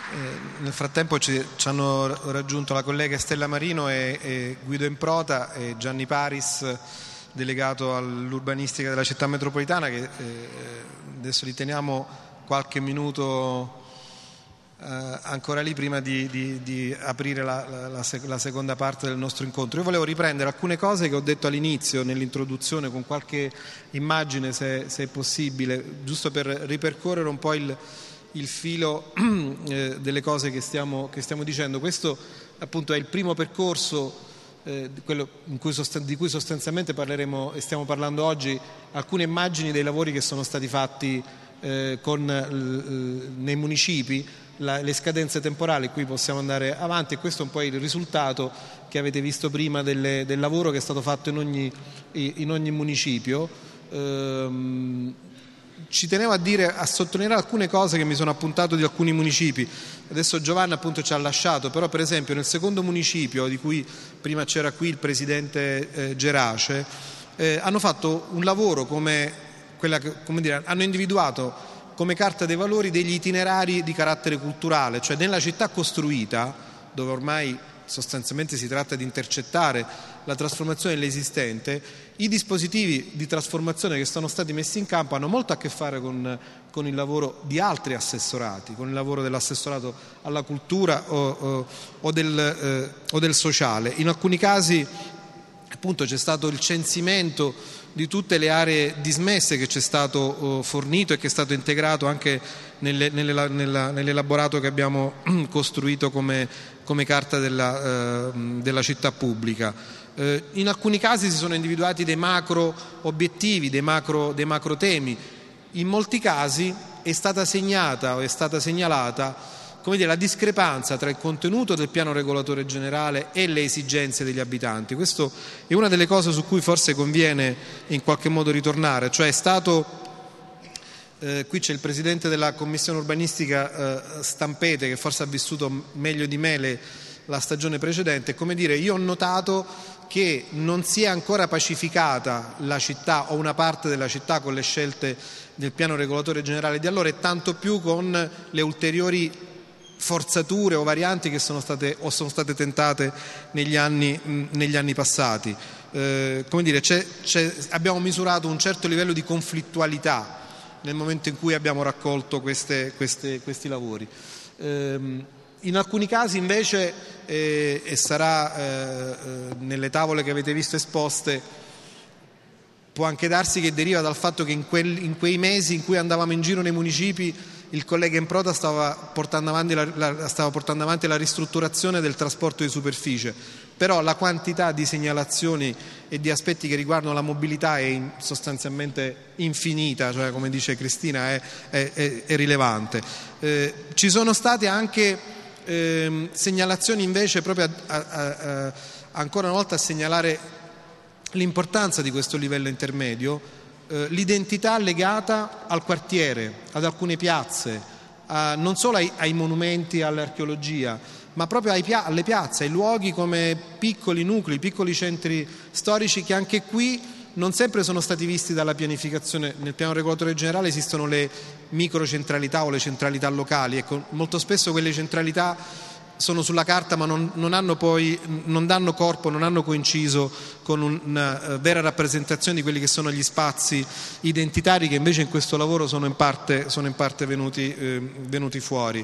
Nel frattempo ci hanno raggiunto la collega Stella Marino e Guido Improta e Gianni Paris, delegato all'urbanistica della città metropolitana, che adesso li teniamo qualche minuto ancora lì prima di aprire la seconda parte del nostro incontro. Io volevo riprendere alcune cose che ho detto all'inizio nell'introduzione con qualche immagine, se è possibile, giusto per ripercorrere un po' il filo delle cose che stiamo dicendo. Questo appunto è il primo percorso, quello di cui sostanzialmente parleremo e stiamo parlando oggi, alcune immagini dei lavori che sono stati fatti nei municipi, le scadenze temporali. Qui possiamo andare avanti, e questo è un po' il risultato che avete visto prima del lavoro che è stato fatto in ogni municipio. Ci tenevo a sottolineare alcune cose che mi sono appuntato di alcuni municipi. Adesso Giovanna appunto ci ha lasciato, però per esempio nel secondo municipio, di cui prima c'era qui il presidente Gerace, hanno fatto un lavoro hanno individuato come carta dei valori degli itinerari di carattere culturale, cioè nella città costruita, dove ormai sostanzialmente si tratta di intercettare la trasformazione dell'esistente, i dispositivi di trasformazione che sono stati messi in campo hanno molto a che fare con il lavoro di altri assessorati, con il lavoro dell'assessorato alla cultura o del sociale. In alcuni casi appunto c'è stato il censimento di tutte le aree dismesse che ci è stato fornito e che è stato integrato anche nell'elaborato che abbiamo costruito come carta della città pubblica. In alcuni casi si sono individuati dei macro obiettivi, dei macro temi. In molti casi è stata segnalata la discrepanza tra il contenuto del piano regolatore generale e le esigenze degli abitanti. Questo è una delle cose su cui forse conviene in qualche modo ritornare, cioè è stato qui c'è il presidente della commissione urbanistica Stampete, che forse ha vissuto meglio di me la stagione precedente. Come dire, io ho notato che non si è ancora pacificata la città o una parte della città con le scelte del piano regolatore generale di allora, e tanto più con le ulteriori forzature o varianti che sono state tentate negli anni passati. Come dire, abbiamo misurato un certo livello di conflittualità nel momento in cui abbiamo raccolto questi lavori. In alcuni casi invece, e sarà nelle tavole che avete visto esposte, può anche darsi che deriva dal fatto che in quei mesi in cui andavamo in giro nei municipi il collega Improta stava portando avanti la ristrutturazione del trasporto di superficie, però la quantità di segnalazioni e di aspetti che riguardano la mobilità è sostanzialmente infinita, cioè come dice Cristina è rilevante. Ci sono state anche segnalazioni invece proprio ancora una volta a segnalare l'importanza di questo livello intermedio, l'identità legata al quartiere, ad alcune piazze, non solo ai monumenti, all'archeologia, ma proprio alle piazze, ai luoghi come piccoli nuclei, piccoli centri storici che anche qui non sempre sono stati visti dalla pianificazione. Nel piano regolatore generale esistono le microcentralità o le centralità locali. Ecco, molto spesso quelle centralità sono sulla carta ma non danno corpo, non hanno coinciso con una vera rappresentazione di quelli che sono gli spazi identitari che invece in questo lavoro sono in parte venuti fuori.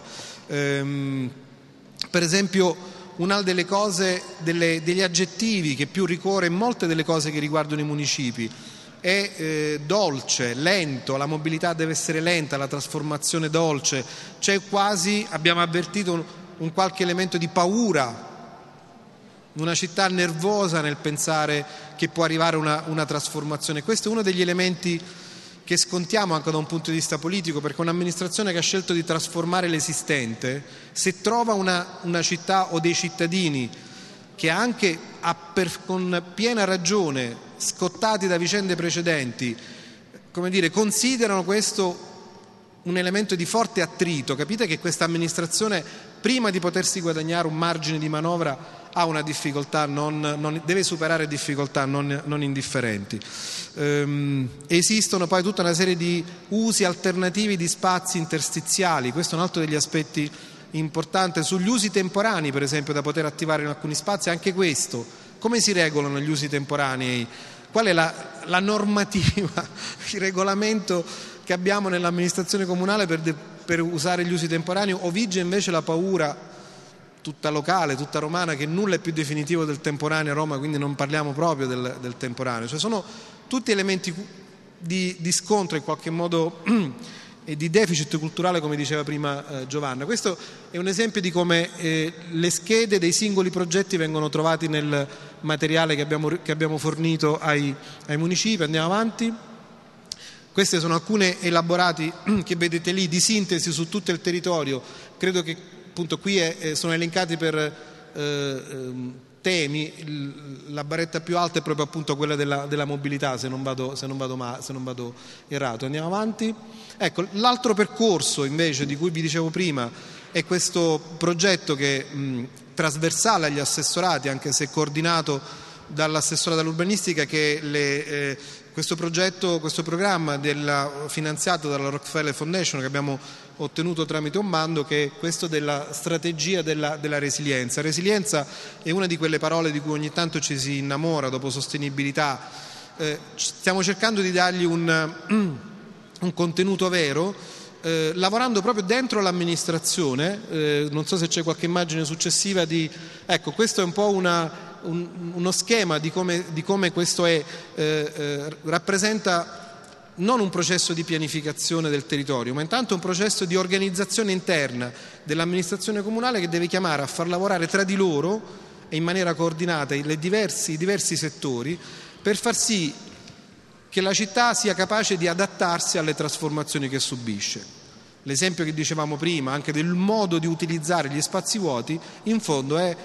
Per esempio, una delle cose, degli aggettivi che più ricorre in molte delle cose che riguardano i municipi è dolce, lento, la mobilità deve essere lenta, la trasformazione dolce, c'è quasi, abbiamo avvertito un qualche elemento di paura, una città nervosa nel pensare che può arrivare una trasformazione. Questo è uno degli elementi che scontiamo anche da un punto di vista politico, perché un'amministrazione che ha scelto di trasformare l'esistente, se trova una città o dei cittadini che anche con piena ragione, scottati da vicende precedenti, come dire, considerano questo un elemento di forte attrito, capite che questa amministrazione, prima di potersi guadagnare un margine di manovra, ha una difficoltà, deve superare difficoltà non indifferenti. Esistono poi tutta una serie di usi alternativi di spazi interstiziali, questo è un altro degli aspetti importanti. Sugli usi temporanei, per esempio, da poter attivare in alcuni spazi, anche questo, come si regolano gli usi temporanei? Qual è la normativa, il regolamento che abbiamo nell'amministrazione comunale per usare gli usi temporanei, o vige invece la paura tutta locale, tutta romana, che nulla è più definitivo del temporaneo a Roma, quindi non parliamo proprio del temporaneo? Cioè sono tutti elementi di scontro in qualche modo e di deficit culturale, come diceva prima Giovanna. Questo è un esempio di come le schede dei singoli progetti vengono trovati nel materiale che abbiamo fornito ai municipi. Andiamo avanti. Questi sono alcuni elaborati che vedete lì di sintesi su tutto il territorio. Credo che appunto qui sono elencati per temi. La barretta più alta è proprio appunto quella della mobilità, se non vado errato. Andiamo avanti. Ecco, l'altro percorso invece di cui vi dicevo prima è questo progetto che trasversale agli assessorati, anche se coordinato dall'assessorato all'urbanistica, che questo programma finanziato dalla Rockefeller Foundation, che abbiamo ottenuto tramite un bando, che è questo della strategia della resilienza. Resilienza è una di quelle parole di cui ogni tanto ci si innamora dopo sostenibilità. Stiamo cercando di dargli un contenuto vero, lavorando proprio dentro l'amministrazione. Non so se c'è qualche immagine successiva ecco, questo è un po' uno schema di come questo rappresenta non un processo di pianificazione del territorio, ma intanto un processo di organizzazione interna dell'amministrazione comunale, che deve chiamare a far lavorare tra di loro e in maniera coordinata i diversi settori, per far sì che la città sia capace di adattarsi alle trasformazioni che subisce. L'esempio che dicevamo prima, anche del modo di utilizzare gli spazi vuoti, in fondo è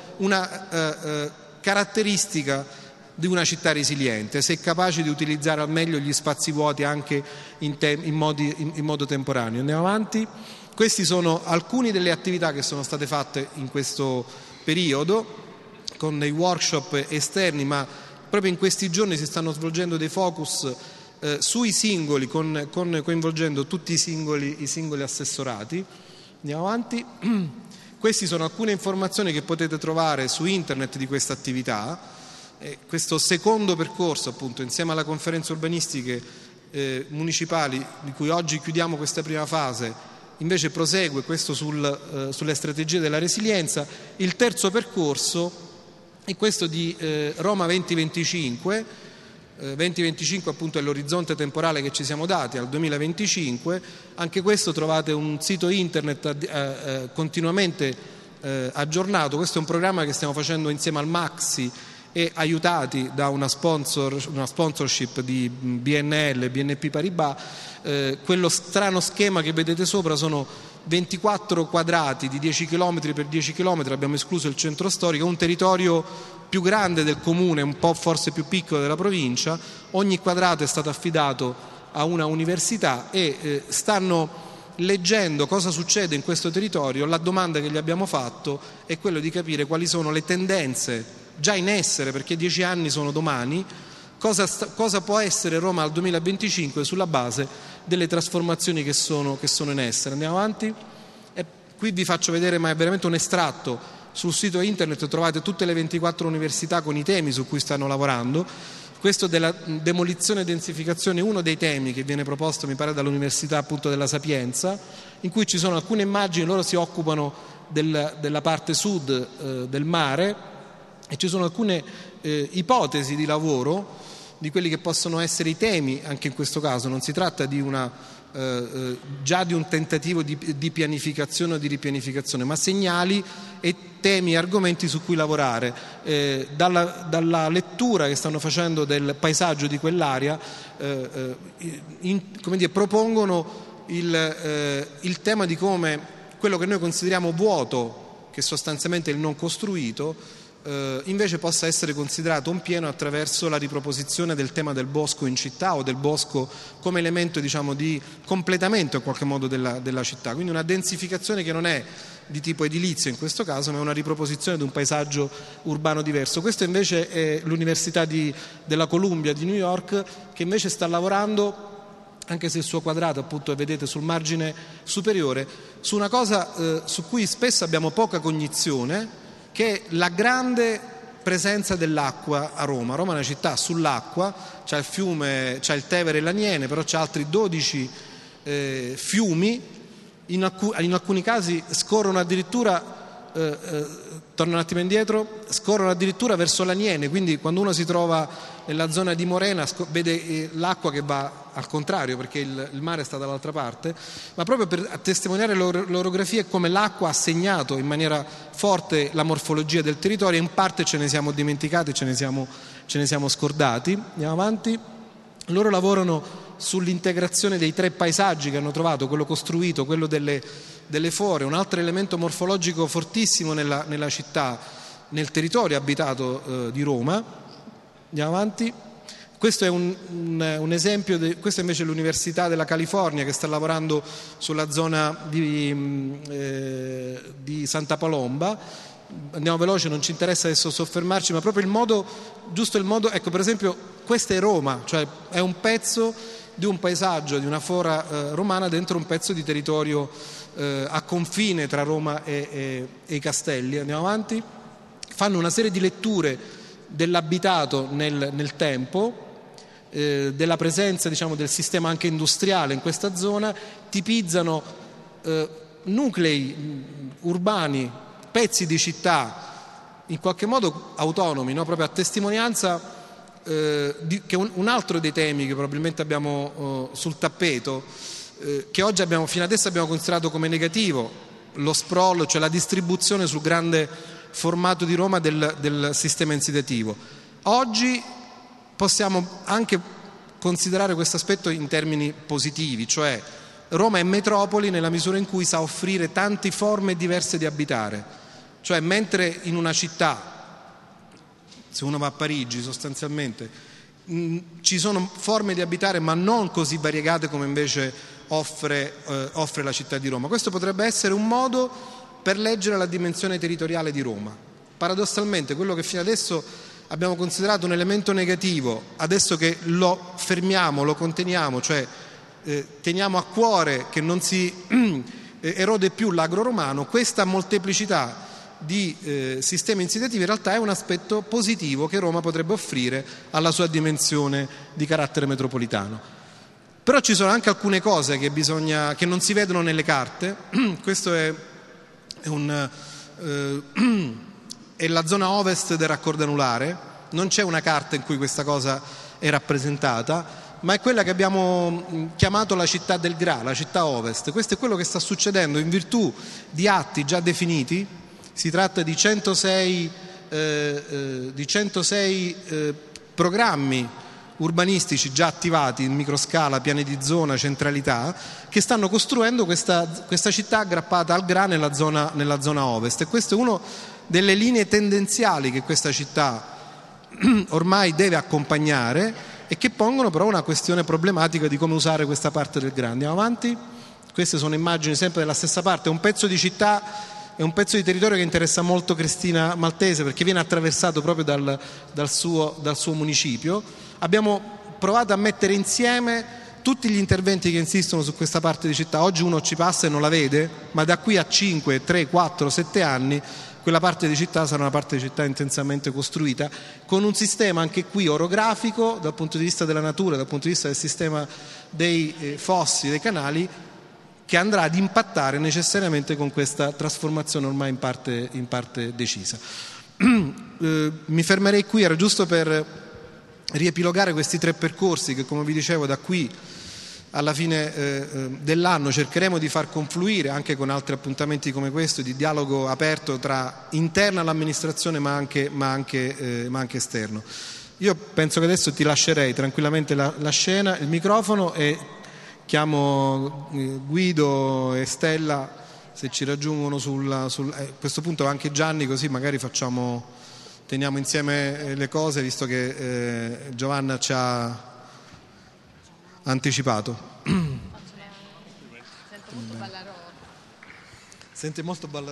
una caratteristica di una città resiliente, se è capace di utilizzare al meglio gli spazi vuoti anche in modo temporaneo. Andiamo avanti. Questi sono alcune delle attività che sono state fatte in questo periodo con dei workshop esterni, ma proprio in questi giorni si stanno svolgendo dei focus sui singoli, coinvolgendo tutti i singoli assessorati. Andiamo avanti. Queste sono alcune informazioni che potete trovare su internet di questa attività. Questo secondo percorso, appunto, insieme alla conferenze urbanistiche municipali, di cui oggi chiudiamo questa prima fase, invece prosegue questo sulle strategie della resilienza. Il terzo percorso è questo di Roma 2025. 2025 appunto è l'orizzonte temporale che ci siamo dati al 2025. Anche questo trovate un sito internet continuamente aggiornato. Questo è un programma che stiamo facendo insieme al Maxi e aiutati da una sponsorship di BNL, BNP Paribas. Quello strano schema che vedete sopra sono 24 quadrati di 10 km per 10 km, abbiamo escluso il centro storico, un territorio più grande del comune, un po' forse più piccolo della provincia. Ogni quadrato è stato affidato a una università e stanno leggendo cosa succede in questo territorio. La domanda che gli abbiamo fatto è quello di capire quali sono le tendenze già in essere, perché 10 anni sono domani. Cosa può essere Roma al 2025 sulla base delle trasformazioni che sono in essere. Andiamo avanti. E qui vi faccio vedere, ma è veramente un estratto. Sul sito internet trovate tutte le 24 università con i temi su cui stanno lavorando. Questo della demolizione e densificazione è uno dei temi che viene proposto, mi pare, dall'Università appunto della Sapienza, in cui ci sono alcune immagini. Loro si occupano della parte sud del mare, e ci sono alcune ipotesi di lavoro di quelli che possono essere i temi. Anche in questo caso non si tratta di già di un tentativo di pianificazione o di ripianificazione, ma segnali e temi e argomenti su cui lavorare. Dalla lettura che stanno facendo del paesaggio di quell'area, propongono il tema di come quello che noi consideriamo vuoto, che sostanzialmente è il non costruito, invece possa essere considerato un pieno attraverso la riproposizione del tema del bosco in città o del bosco come elemento, diciamo, di completamento in qualche modo della città, quindi una densificazione che non è di tipo edilizio in questo caso, ma è una riproposizione di un paesaggio urbano diverso. Questo invece è l'Università della Columbia di New York, che invece sta lavorando, anche se il suo quadrato appunto vedete sul margine superiore, su una cosa su cui spesso abbiamo poca cognizione, che è la grande presenza dell'acqua a Roma. Roma è una città sull'acqua, c'è il fiume, c'è il Tevere e l'Aniene, però c'è altri 12 fiumi, in alcuni casi scorrono addirittura, torno un attimo indietro, scorrono addirittura verso l'Aniene, quindi quando uno si trova nella zona di Morena vede l'acqua che va al contrario, perché il mare sta dall'altra parte, ma proprio per testimoniare l'orografia e come l'acqua ha segnato in maniera forte la morfologia del territorio. In parte ce ne siamo dimenticati, ce ne siamo scordati. Andiamo avanti. Loro lavorano sull'integrazione dei 3 paesaggi che hanno trovato, quello costruito, quello delle fore, un altro elemento morfologico fortissimo nella città, nel territorio abitato di Roma. Andiamo avanti. Questo è un esempio, questa invece è l'Università della California, che sta lavorando sulla zona di Santa Palomba. Andiamo veloce, non ci interessa adesso soffermarci, ma proprio il modo, ecco, per esempio questa è Roma, cioè è un pezzo di un paesaggio, di una flora romana dentro un pezzo di territorio a confine tra Roma e i Castelli. Andiamo avanti. Fanno una serie di letture dell'abitato nel tempo, della presenza, diciamo, del sistema anche industriale in questa zona, tipizzano nuclei urbani, pezzi di città in qualche modo autonomi, no? Proprio a testimonianza che un altro dei temi che probabilmente abbiamo sul tappeto, che oggi fino adesso abbiamo considerato come negativo, lo sprawl, cioè la distribuzione sul grande formato di Roma del sistema insediativo. Oggi possiamo anche considerare questo aspetto in termini positivi, cioè Roma è metropoli nella misura in cui sa offrire tante forme diverse di abitare, cioè mentre in una città, se uno va a Parigi sostanzialmente, ci sono forme di abitare ma non così variegate come invece offre la città di Roma. Questo potrebbe essere un modo per leggere la dimensione territoriale di Roma. Paradossalmente quello che fino adesso abbiamo considerato un elemento negativo, adesso che lo fermiamo, lo conteniamo, cioè teniamo a cuore che non si erode più l'agro romano, questa molteplicità di sistemi insediativi in realtà è un aspetto positivo che Roma potrebbe offrire alla sua dimensione di carattere metropolitano. Però ci sono anche alcune cose che non si vedono nelle carte. Questo è la zona ovest del raccordo anulare, non c'è una carta in cui questa cosa è rappresentata, ma è quella che abbiamo chiamato la città del Gra, la città ovest. Questo è quello che sta succedendo in virtù di atti già definiti. Si tratta di 106 programmi urbanistici già attivati in microscala, piani di zona, centralità, che stanno costruendo questa città aggrappata al Gra nella zona ovest. E questa è una delle linee tendenziali che questa città ormai deve accompagnare e che pongono però una questione problematica di come usare questa parte del Gra. Andiamo avanti. Queste sono immagini sempre della stessa parte, è un pezzo di città, è un pezzo di territorio che interessa molto Cristina Maltese perché viene attraversato proprio dal suo municipio. Abbiamo provato a mettere insieme tutti gli interventi che insistono su questa parte di città. Oggi uno ci passa e non la vede, ma da qui a 5, 3, 4, 7 anni quella parte di città sarà una parte di città intensamente costruita, con un sistema anche qui orografico dal punto di vista della natura, dal punto di vista del sistema dei fossi, dei canali, che andrà ad impattare necessariamente con questa trasformazione ormai in parte decisa. Mi fermerei qui, era giusto per riepilogare questi 3 percorsi che, come vi dicevo, da qui alla fine dell'anno cercheremo di far confluire anche con altri appuntamenti come questo, di dialogo aperto tra interna all'amministrazione ma anche esterno. Io penso che adesso ti lascerei tranquillamente la scena, il microfono, e chiamo Guido e Stella se ci raggiungono a questo punto, anche Gianni, così magari facciamo teniamo insieme le cose, visto che Giovanna ci ha anticipato. Sente molto Ballarò.